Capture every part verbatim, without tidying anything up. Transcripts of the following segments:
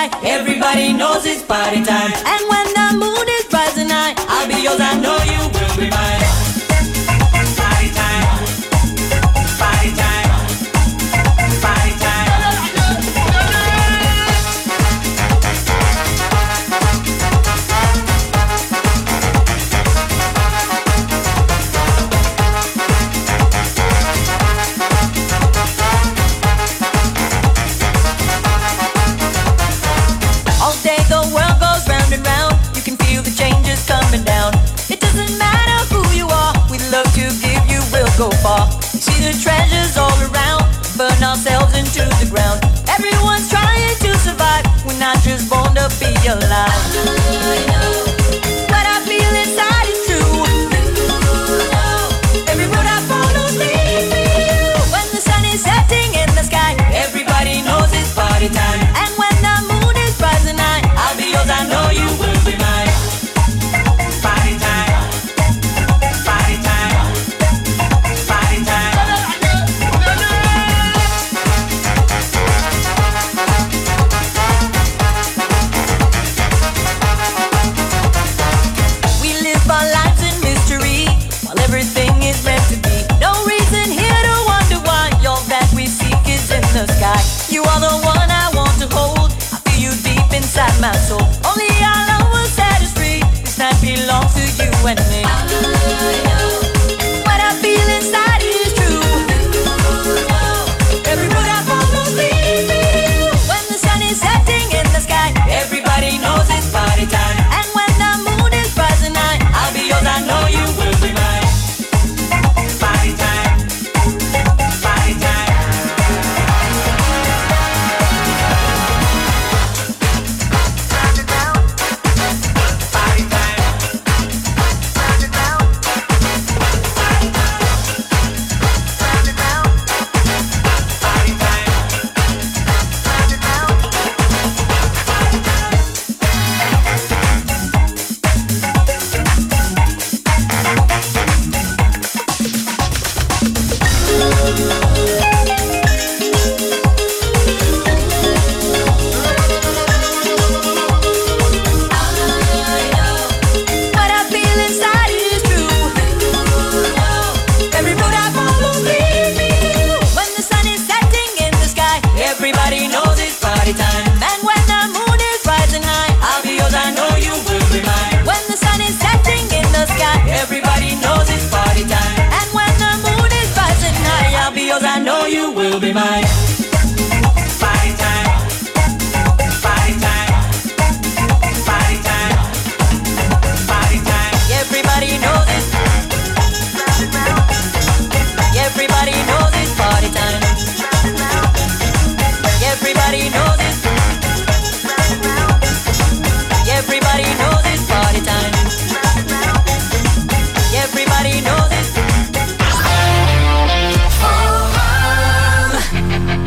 sky, everybody knows it's party time. And when the moon is rising high, I'll be yours, I know you will be mine. Party time, party time, party time. All day the world goes round and round. You can feel the changes coming down. It doesn't matter who you are, we love to give you, we'll go far. See the treasures all around, burn ourselves into the ground. Everyone's trying to survive, we're not just born to be alive. What I feel inside is true. Every road I follow leads me to you. When the sun is setting in the sky, everybody knows it's party time. And when the moon is rising high, I'll be yours, I know you will be mine. Party time, party time, party time. We live our lives in mystery, while everything is meant to be. No reason here to wonder why all that we seek is in the sky. You are the one I want to hold, I feel you deep inside my soul. Only our love will set us free, this night belongs to you and me. What I feel inside is true. Every road I follow leads me to you. When the sun is setting in the sky, everybody knows it's party time. And when the moon is rising high, I'll be yours, I know you will be mine. Party time, party time. Party What I feel inside is true. Every road I follow leads me to you. When the sun is setting in the sky, everybody knows it's party time. And when the moon is rising high, I'll be yours, I know you will be mine. When the sun is setting in the sky, everybody knows it's party time. And when the moon is rising high, I'll be yours, I know you will be mine. Party time, party time, party time, party time. Everybody knows it. Everybody knows it's party time. Everybody knows it. Everybody knows it's party time. Everybody knows it.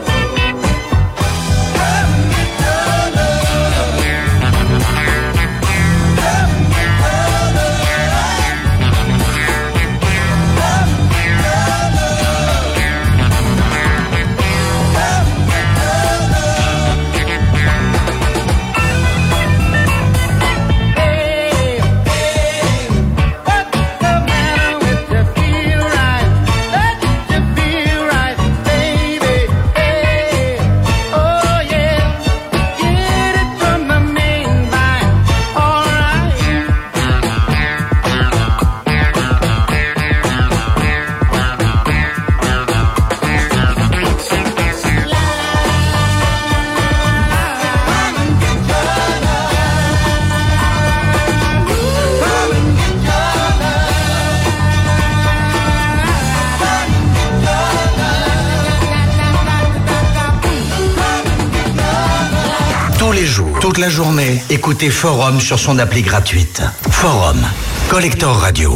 Toute la journée, écoutez Forum sur son appli gratuite. Forum, Collector Radio.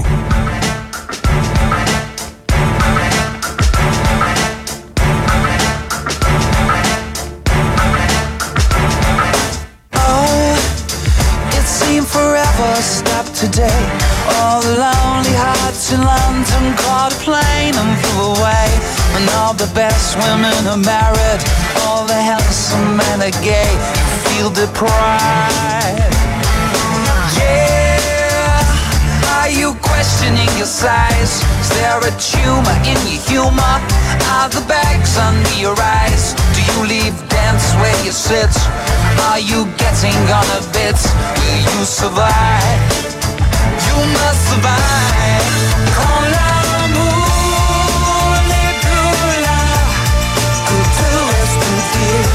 Oh, it seemed forever stopped today. All the lonely hearts in London caught a plane and flew away. And all the best women are married, all the handsome men are gay. Feel deprived. Yeah, are you questioning your size? Is there a tumor in your humor? Are the bags under your eyes? Do you leave dance where you sit? Are you getting on a bit? Will you survive? You must survive. Con l'amour, les douleurs, que tout reste dire.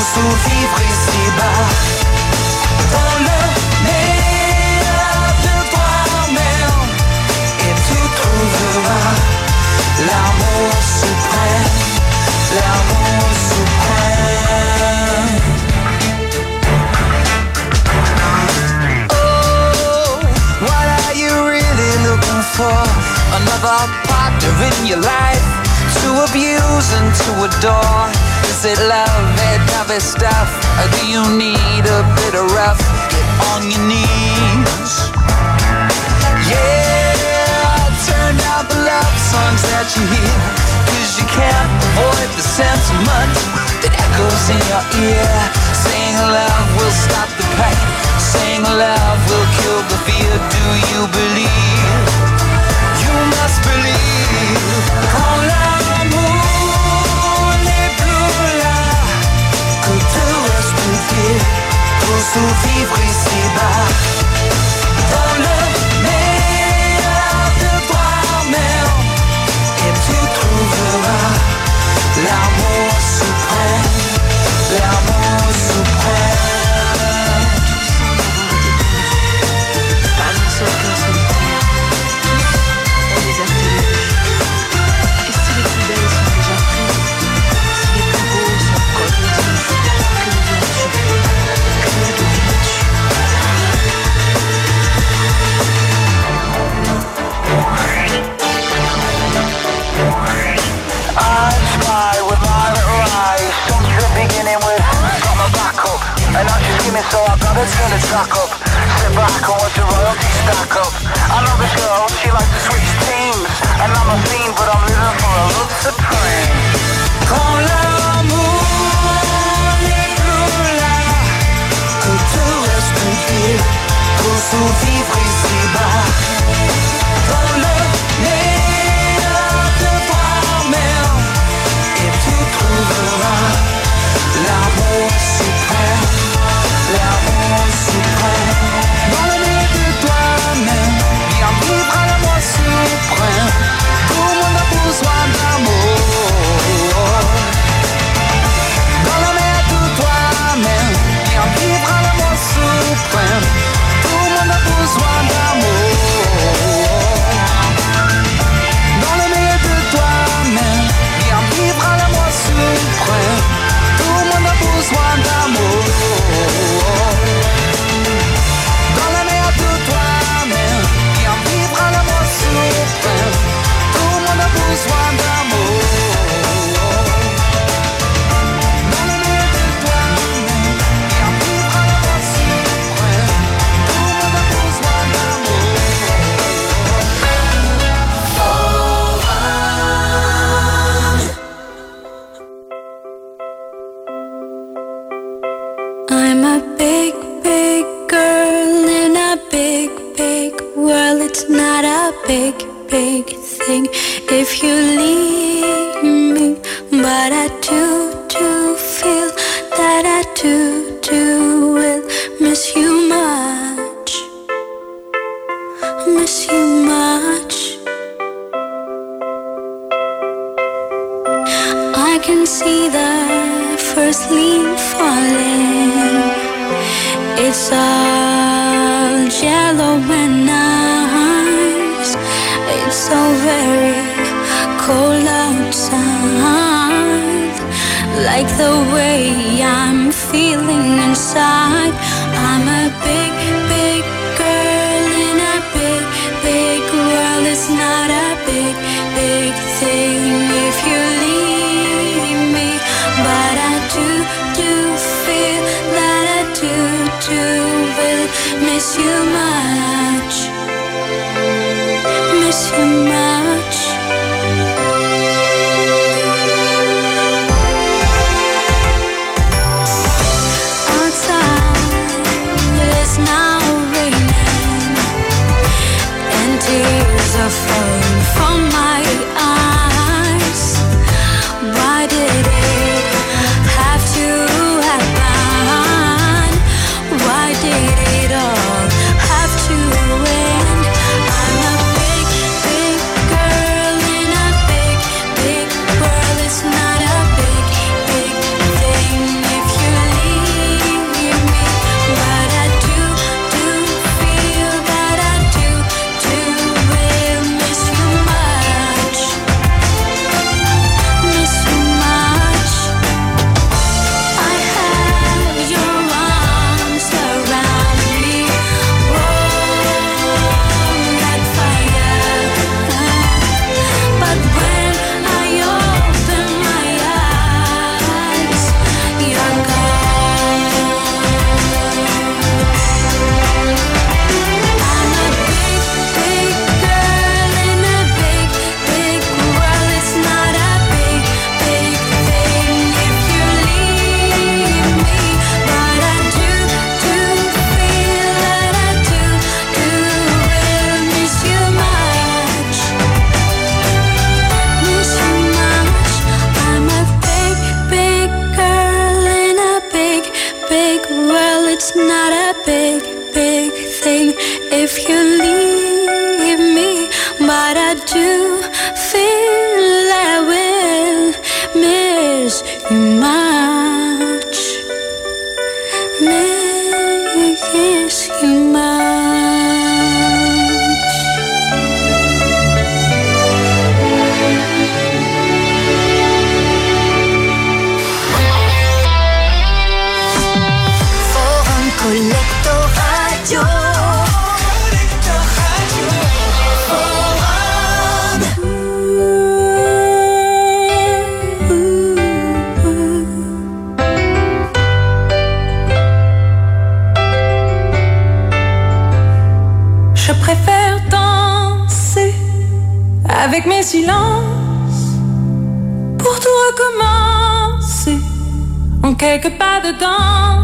survivre ici-bas. Dans le meilleur de toi-même, et tu trouveras l'amour suprême, l'amour suprême. Oh, what are you really looking for? Another partner in your life to abuse and to adore. Is it love, that type of stuff? Or do you need a bit of rough? Get on your knees. Yeah, turn out the love songs that you hear, cause you can't avoid the sentiment that echoes in your ear. Saying love will stop the pain, saying love will kill the fear. Do you believe? You must believe. Quand l'amour n'est plus là, que te reste-t-il pour survivre ici-bas? Dans le meilleur de toi-même, et tu trouveras l'amour suprême, l'amour suprême. Pas un seul cœur sur le terre, on les a tous. Et si les plus belles sont déjà prises, si les plus beaux sont comme les dix, que deviens-tu? Que deviens-tu? I spy with my little eyes, since the beginning with got my back up, and now she's skimming, so I gotta turn the track up. Sit back and watch the royalty stack up. I know this girl, she likes to switch teams, and I'm a fiend, but I'm living for a love supreme. Quand l'amour n'est plus là, que te reste-t-il pour survivre ici-bas? Dans le meilleur de toi-même, et tu trouveras l'amour suprême, l'amour suprême. Dans le meilleur de toi-même, viens vivre à l'amour suprême. Tout le monde a besoin d'amour. Dans le meilleur de toi-même, viens vivre à l'amour suprême. Tout le monde a besoin d'amour. Dans le meilleur de toi-même, viens vivre à l'amour suprême. Tout le monde a besoin d'amour. Dans le meilleur de toi-même, viens vivre à l'amour suprême. Tout le monde a besoin d'amour. Dans le meilleur de toi-même, viens vivre à l'amour suprême. Tout le monde a besoin d'amour. I'm a big, big girl in a big, big world. It's not a big, big thing if you leave me. But I do, do feel that I do, do will miss you much. Miss you much. I can see the first leaf falling. It's all yellow and nice. It's so very cold outside. Like the way I'm feeling inside. I'm a big, big girl in a big, big world. It's not a big, big thing if you leave me. But I do, do feel that I do, do will miss you much. Miss you much. Outside it's now raining, and tears are falling from my eyes. Why did it have to happen? Why did it all have to end? I'm a big, big anything if you leave me, but I do feel I will miss you much, miss you much. Collector Radio. Collector Radio. Je préfère danser avec mes silences pour tout recommencer en quelques pas dedans.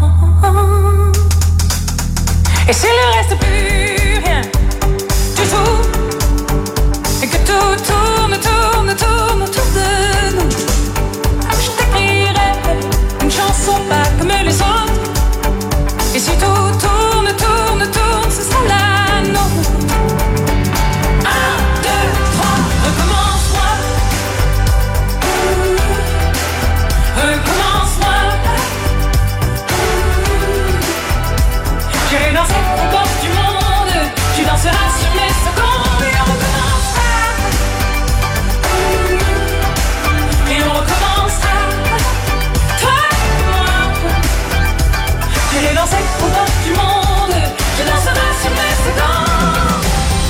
Et s'il ne reste plus rien du tout, et que tout tourne, tourne, tourne autour de nous, je t'écrirai une chanson pas comme les autres. Et si tout tourne, tourne, tourne, ce sera la nôtre. Un, deux, trois, recommence-moi. Recommence-moi. J'irai danser aux portes du monde. Tu danseras sur mes secondes. Et on recommencera. Et on recommencera. Toi et moi. J'irai danser aux portes du monde. Tu danseras sur mes secondes.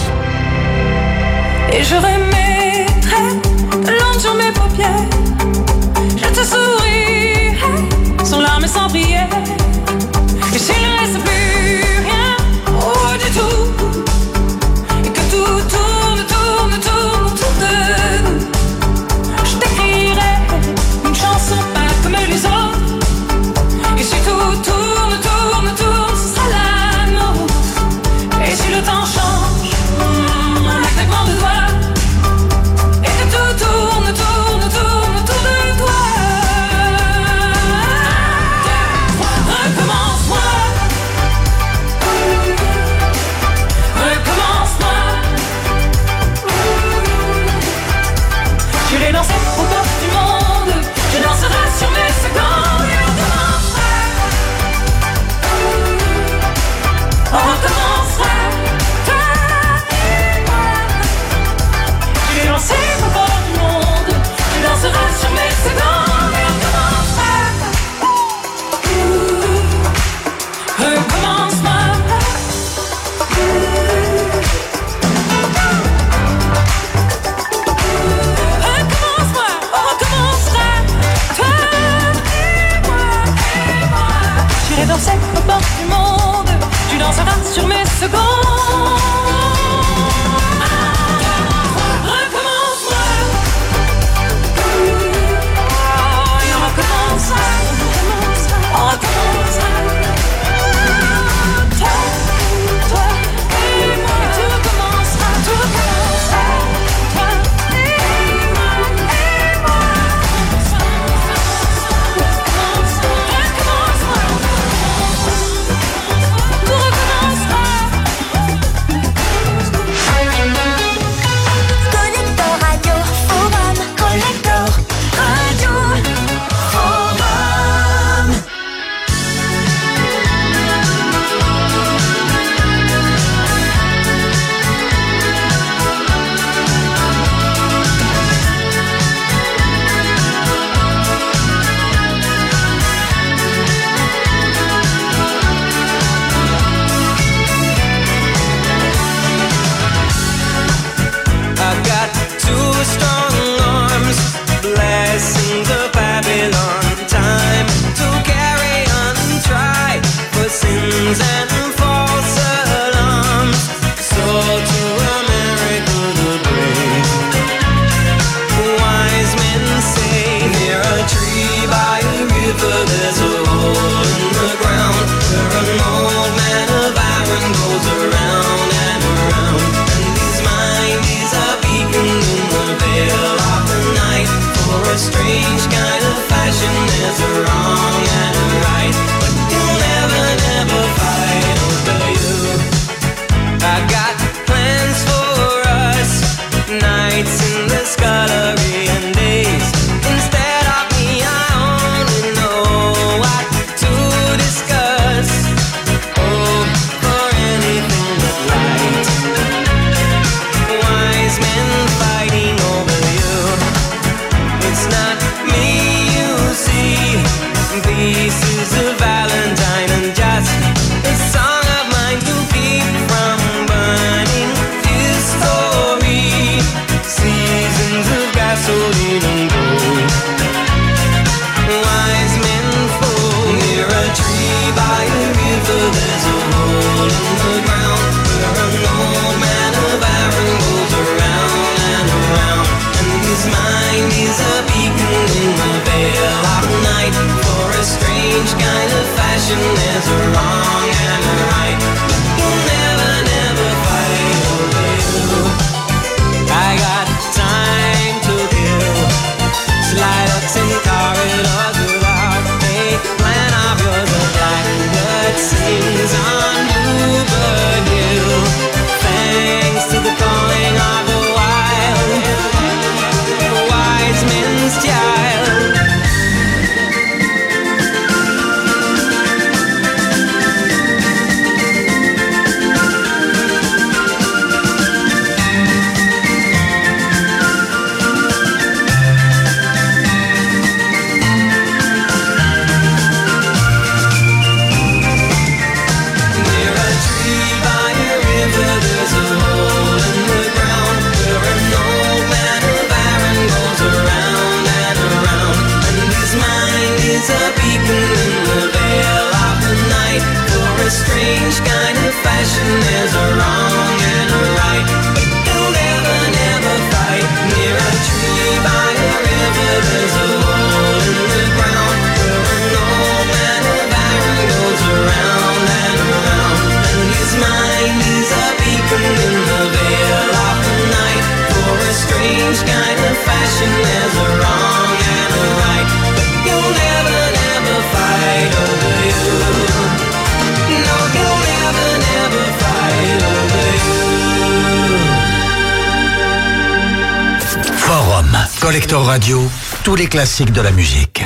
Et je remettrai de l'ombre sur mes paupières. Je te sourirai sans larmes et sans prière. Et s'il ne reste plus rien, oh du tout, et que tout tourne, tourne, tourne autour de nous, je t'écrirai une chanson pas comme les autres. Et si tout tourne, tourne, tourne, ce sera la nôtre. Et si le temps change, mm, un claquement de doigts, et que tout tourne, tourne, tourne autour de toi. Recommence-moi. Recommence-moi. J'irai danser aux portes du monde. Je danserai sur mes secondes. Et on recommencera. On recommencera. Toi et moi. J'irai danser aux portes du monde. Je danserai sur mes secondes. Et on recommencera. Recommence-moi. Recommence-moi, on recommencera. Toi et moi, et moi. J'irai danser aux portes du monde. Tu danseras sur mes secondes. Recommence-moi. Oh, et on recommencera. On recommencera. strange kind of fashion. There's a wrong and a right, but you'll never, never fight. Near a tree by a river, there's a hole in the ground where an old man of iron goes around and around. And his mind is a beacon in the veil of the night. For a strange kind of fashion, there's a wrong and a right, but you'll never, never fight over you. No, you'll never, never fight over you. Forum, Collector Radio, tous les classiques de la musique.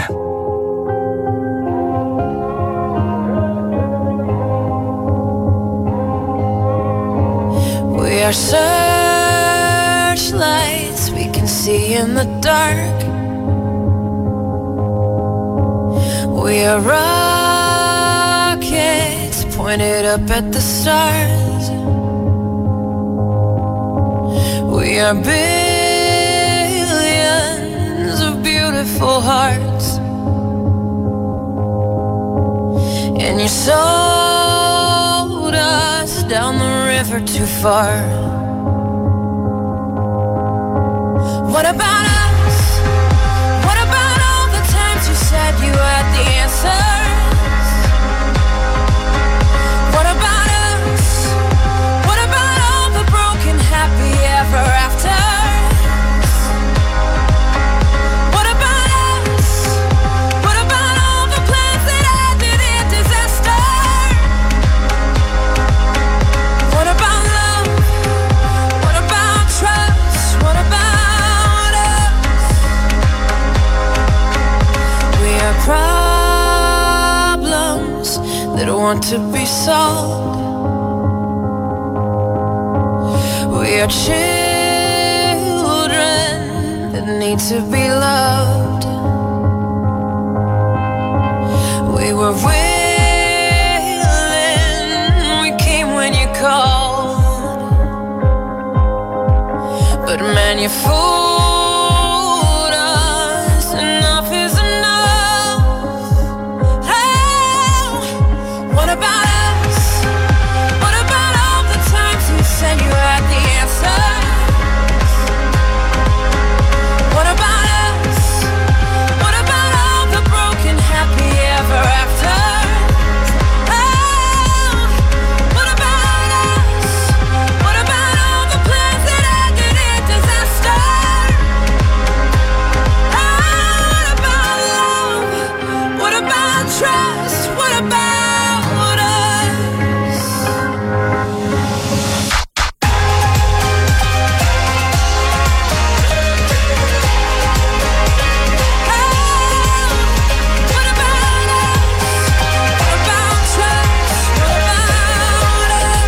We are searchlights we can see in the dark. We are rockets pointed up at the stars. We are billions of beautiful hearts. And you sold us down the river too far. What about us? What about all the times you said you had the answers? What about us? What about all the broken happy ever afters? What about us? What about all the plans that ended in disaster? What about love? What about trust? What about us? We are problems that want to be solved. We are children that need to be loved. We were willing, we came when you called. But man, you fooled us. Enough is enough. Oh, what about us? What about all the times you said you had the answers? What about us? What about all the broken happy ever afters? Oh, what about us? What about all the plans that ended in disaster? Oh, what about love? What about trust? What about us? What about us? What about trust? What about us?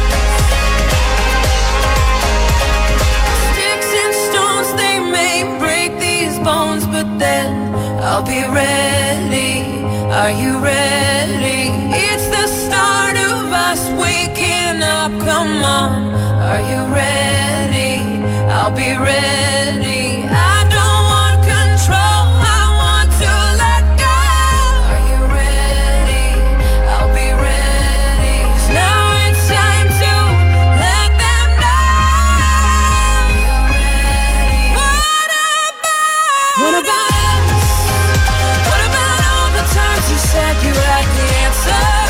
Sticks and stones, they may break these bones, but then I'll be ready. Are you ready? It's the start of us waking up. Come on, are you ready? I'll be ready. I don't want control, I want to let go. Are you ready? I'll be ready. 'Cause now it's time to let them know. Are you ready? What about? What about us? What about all the times you said you had the answers?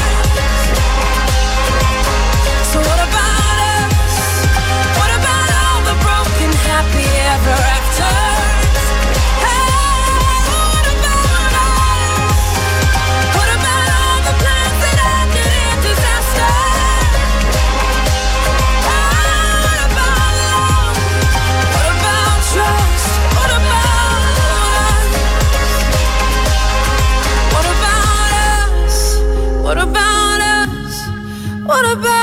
So what about us? What about all the broken happy ever afters? Hey, what about us? What about all the plans that ended in disaster? Oh, what about love? What about trust? What about us? What about us? What about us? What about us?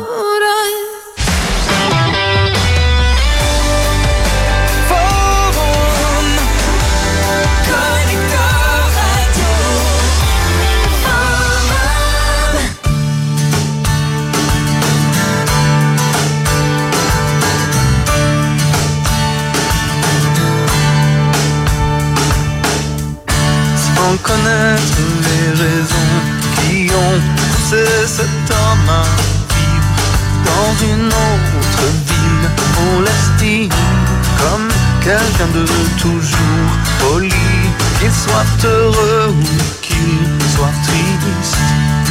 Forum, Collector Radio. Forum. Sans connaître les raisons qui ont poussé cet homme à comme quelqu'un de toujours poli, qu'il soit heureux ou qu'il soit triste,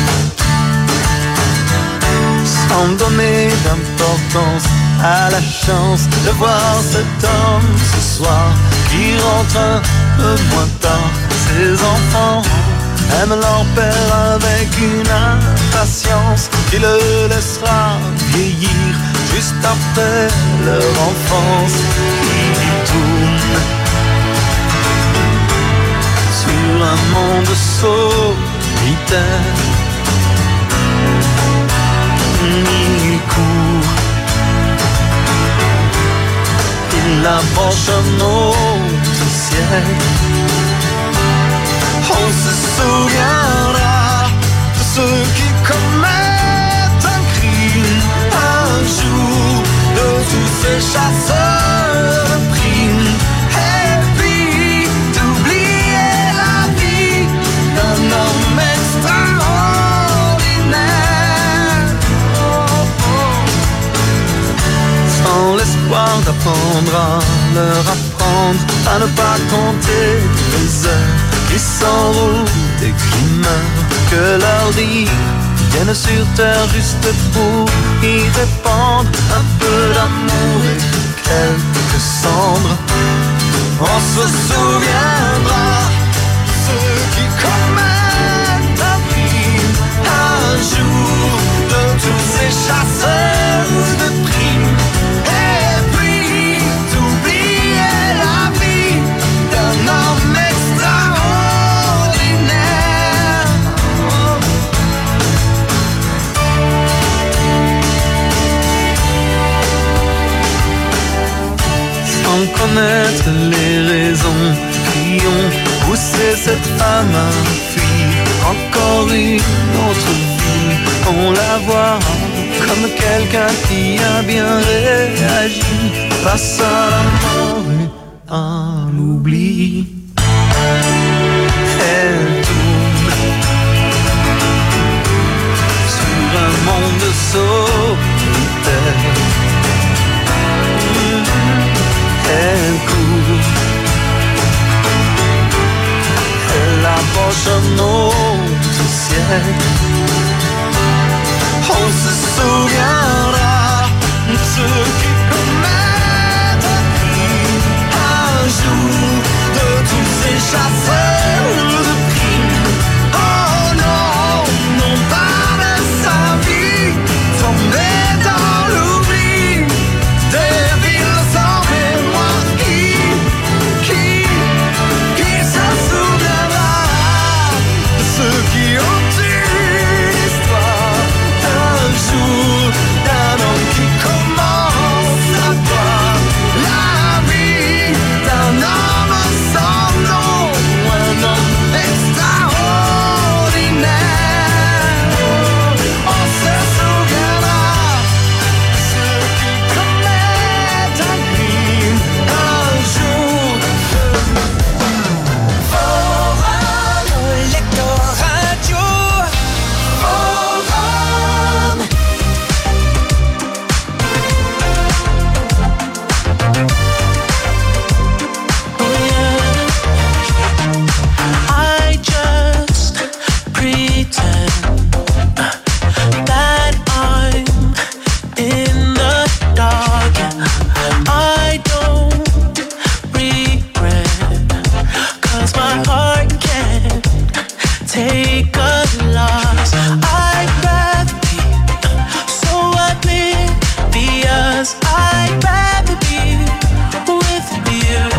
sans donner d'importance à la chance de voir cet homme ce soir qui rentre un peu moins tard. Ses enfants aiment leur père avec une impatience qui le laissera vieillir juste après leur enfance. Il tourne sur un monde solitaire, il court, il approche un autre ciel. On se souviendra de ceux qui commettent un crime un jour, de tous ces chasseurs de primes, et puis d'oublier la vie d'un homme extraordinaire, oh, oh. Sans l'espoir d'apprendre à leur apprendre à ne pas compter les heures qui s'enroulent et qui meurent, que leur dire viennent sur terre juste pour y répandre un peu d'amour et quelques cendres. On se souviendra de ceux qui commettent un crime un jour, de tous ces chasseurs de primes, et puis d'oublier la vie d'un homme extraordinaire. Sans connaître les raisons qui ont poussé cette femme à fuir encore une autre vie, on la voit comme quelqu'un qui a bien réagi face à la mort et à l'oubli. Elle tourne sur un monde solitaire, elle court, elle approche un autre ciel. On se souviendra de ceux qui commettent un crime un jour, de tous ces chasseurs de primes. Oh non, non pas de sa vie tombée dans l'oubli, des villes sans mémoire qui, qui, qui se souviendra de ceux qui ont eu l'histoire d'un jour, d'un homme qui commence à voir la vie d'un homme sans nom, un homme extraordinaire. On se souviendra de ceux qui commettent un crime un jour. Forum, Lector Radio, Forum. I just pretend that I'm in the dark. I don't regret, 'cause my heart can't take a loss. I'd rather be so oblivious, I'd rather be with you.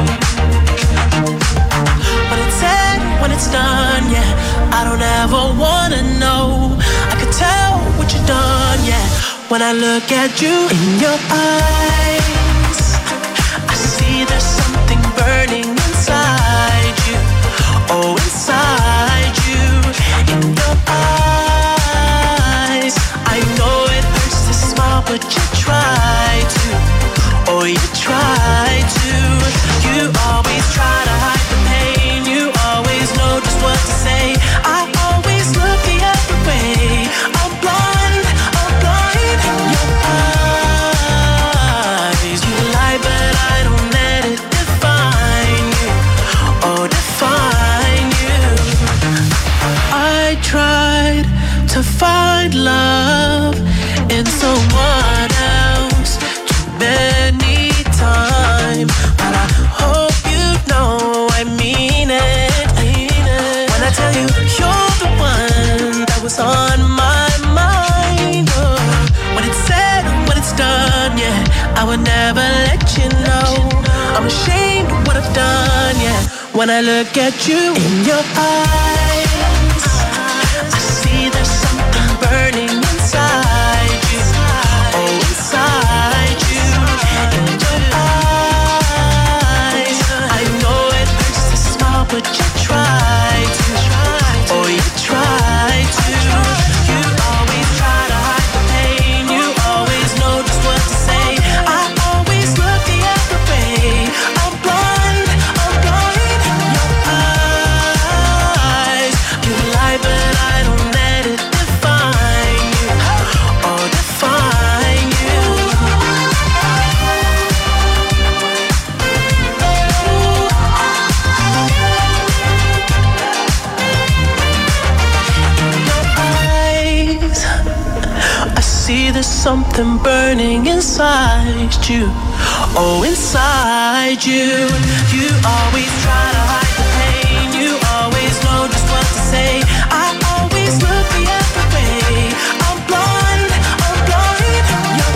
When it's said, when it's done, yeah, I don't ever wanna know. I could tell what you've done, yeah, when I look at you in your eyes. I see there's something burning inside you, oh, inside you, in your eyes. I know it hurts to smile, but you try to, oh, you try to. You always try to hide the pain, you always know just what to say. I always look the other way. I'm blind, I'm blind in your eyes. in someone else too many times, but I hope you know I mean it. When I tell you you're the one that was on my mind, oh, when it's said, when it's done, yeah, I would never let you know. I'm ashamed of what I've done, yeah. When I look at you in your eyes, I see there's something burning inside you. Oh, inside you. In your eyes, I know it hurts to smile, but you try to. Oh, you try to. You always try to hide the pain. You always know just what to say. I always look the other way. I'm blind, I'm blind. Your eyes, you lie, but I don't let it define you. Oh, define you. In your eyes, I see there's something burning inside you. Oh, inside you. You always try to hide the pain. You always know just what to say. I always look the other way. I'm blind, I'm blind. Your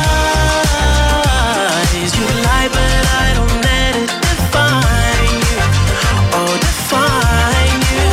eyes, you lie, but I don't let it define you. Oh, define you.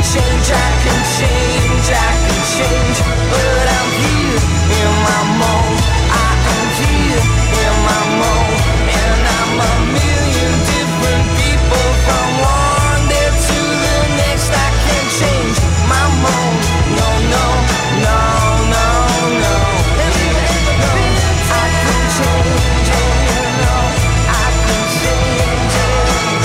change, I can change, I can change, but I'm here in my mode. I am here in my mode, and I'm a million different people from one day to the next. I can't change my mode. No, no, no, no, no. No, I can change it. No, I can change it.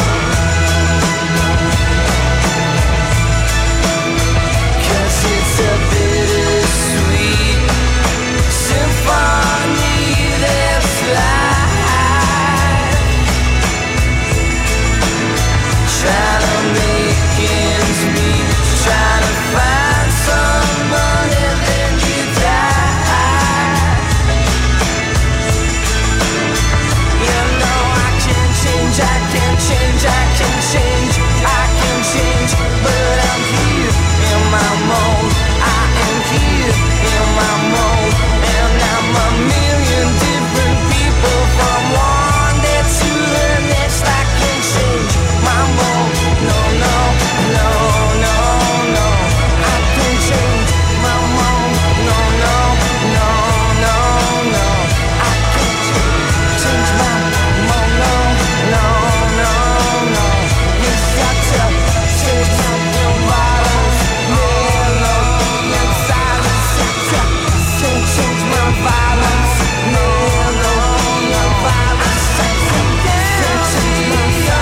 'Cause it's a bittersweet symphony that's life. Try to make ends meet, try to find some money, then you die. You know I can change, I can change, I can change, I can change, but I'm here in my mode. I am here in my mode, and I'm a million different people from one day to the next. I can change my mode. No, no, no, no, no. I can change my mode. No, no, no, no, no. I can change, change my mode. No, no, no, no. You got to change my violence. No, no, and silence. Change, change my violence. No, no, no violence. Change, change my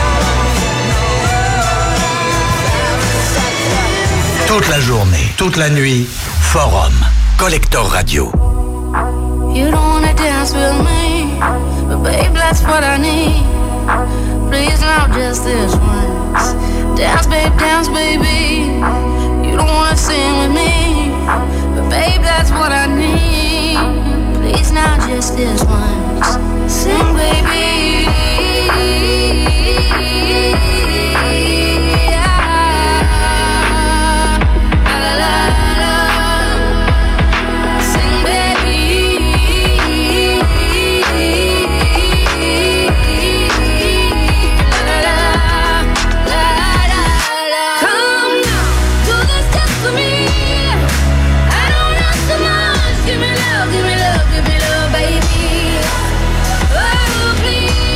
Toute la journée, toute la nuit, Forum, Collector Radio. You don't wanna dance with me, but babe, that's what I need. Please now, just this once. Dance, babe, dance, baby. You don't wanna sing with me, but babe, that's what I need. Please now, just this once. Sing, baby. Give me love, give me love, give me love, baby. Oh, please.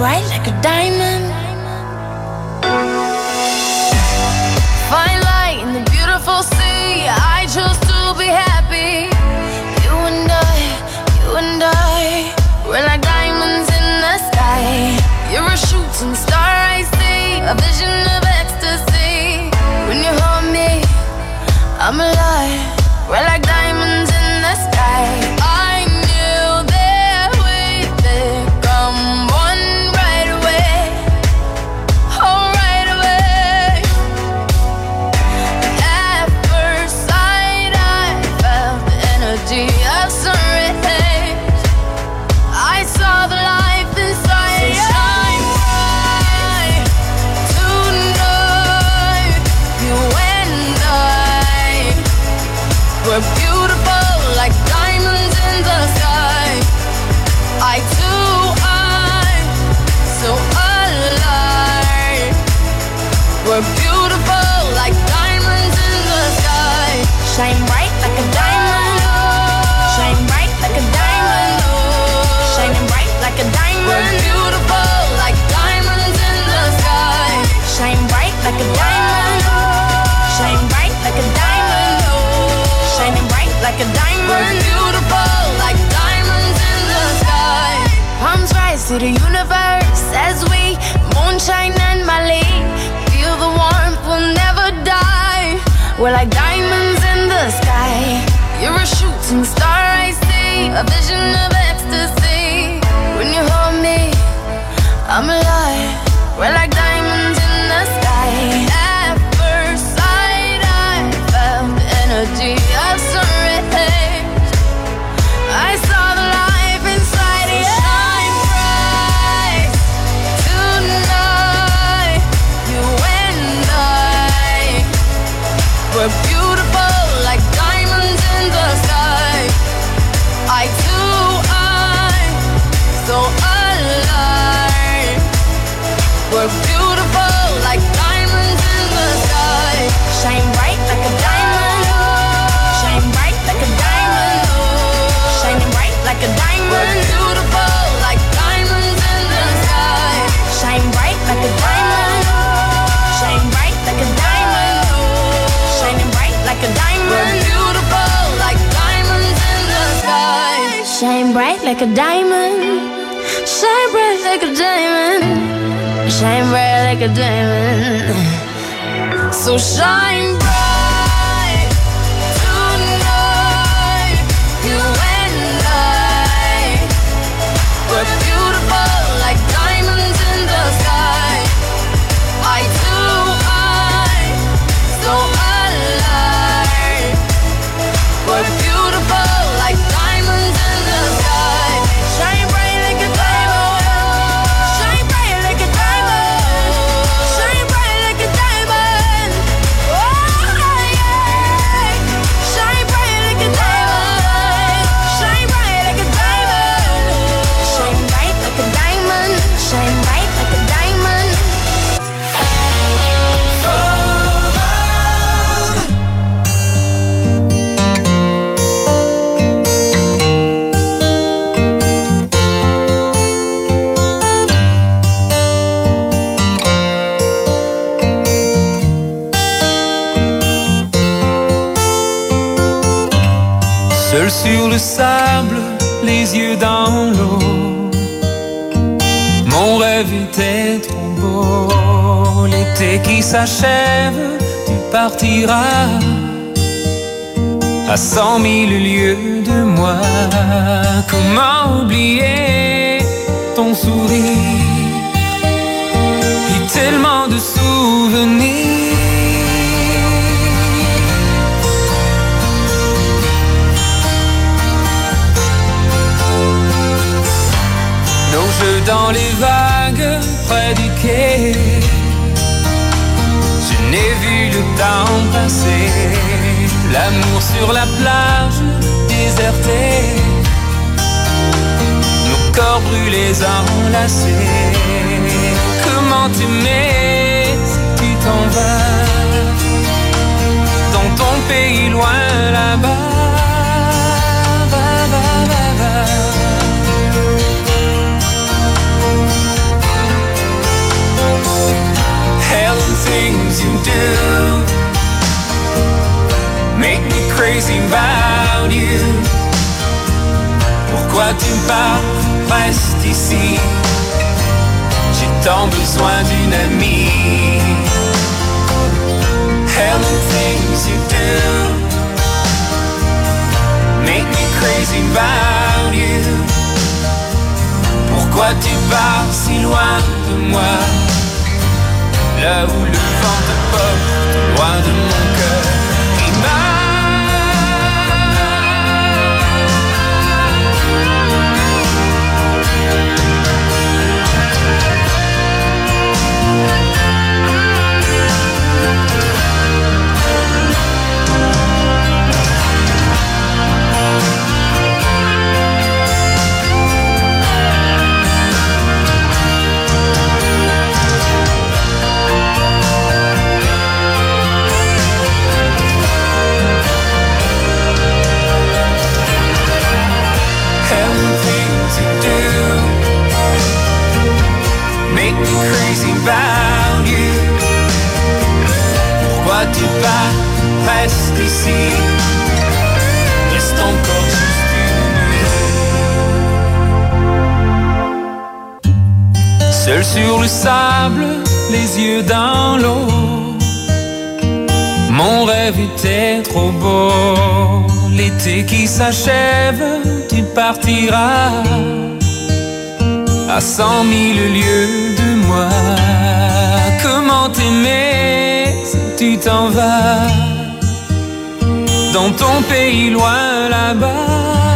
bright like a diamond. Fine light in the beautiful sea. I chose to be happy. You and I, you and I, we're like diamonds in the sky. You're a shooting star I see, a vision of ecstasy. When you hold me, I'm alive. We're like diamonds in the sky. I knew that we'd become one right away. Oh, right away. At first sight, I felt the energy of sun rays. I saw the life inside you. Shine bright tonight. You and I, we're beautiful like diamonds in the sky. I too, I'm so alive. We're beautiful like diamonds in the sky. Shine bright like a diamond. Shine bright like a diamond. Shining bright like a diamond. We're beautiful like diamonds in the sky. Shine bright like a diamond. Shine bright like a diamond. Shining bright like a diamond. We're beautiful like diamonds in the sky. Palms rise to the universe as we moonshine and Mali. Feel the warmth, we'll never die. We're like diamonds in the sky. You're a shooting star I see, a vision of ecstasy. When you hold me, I'm alive. We're like diamonds in the sky. At first sight, I felt the energy of sun rays. I saw the life inside you. Shine bright tonight. You and I, we're beautiful like diamonds in the sky. I too, I'm so alive. We're beautiful like diamonds in the sky. Shine bright like a diamond. Shine bright like a diamond. Shining bright like a diamond. We're beautiful like diamonds in the sky. Shine bright like a diamond. Shine bright like a diamond. Shining bright like a diamond. We're beautiful like diamonds in the sky. Shine bright like a diamond. Shine bright like a diamond. Shine bright like a diamond. So shine bright tonight. You and I, we're beautiful like diamonds in the sky. I too, I'm so alive. We're beautiful like diamonds in the sky. Shine bright like a diamond. Shine bright like a diamond. Shine bright like a diamond. Oh yeah. Shine bright like a diamond. Shine bright like a diamond. Shine bright like a diamond. Shine bright like a diamond. Seul sur le sable, les yeux dans l'eau, mon rêve était trop beau. L'été qui s'achève, tu partiras à cent mille lieues de moi. Comment oublier ton sourire et tellement de souvenirs. Nos jeux dans les vagues près du quai, je n'ai vu le temps passer. L'amour sur la plage désertée, nos corps brûlés enlacés. Comment t'aimer si tu t'en vas dans ton pays loin là-bas. Va, va, va, va. tu pars, reste ici. J'ai tant besoin d'une amie. And the things you do make me crazy about you. Pourquoi tu pars si loin de moi? Là où le vent te porte, loin de mon cœur qui bat. Crazy about you. Pourquoi tu pars, reste ici. Reste encore juste une nuit. Seul sur le sable, les yeux dans l'eau. Mon rêve était trop beau. L'été qui s'achève, tu partiras à cent mille lieues de moi. Comment t'aimer si tu t'en vas dans ton pays loin là-bas?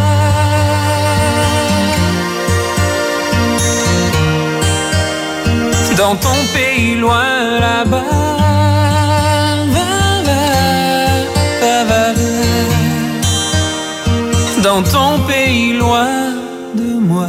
Dans ton pays loin là-bas. Dans ton pays loin de moi.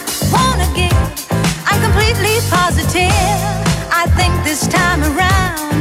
I think this time around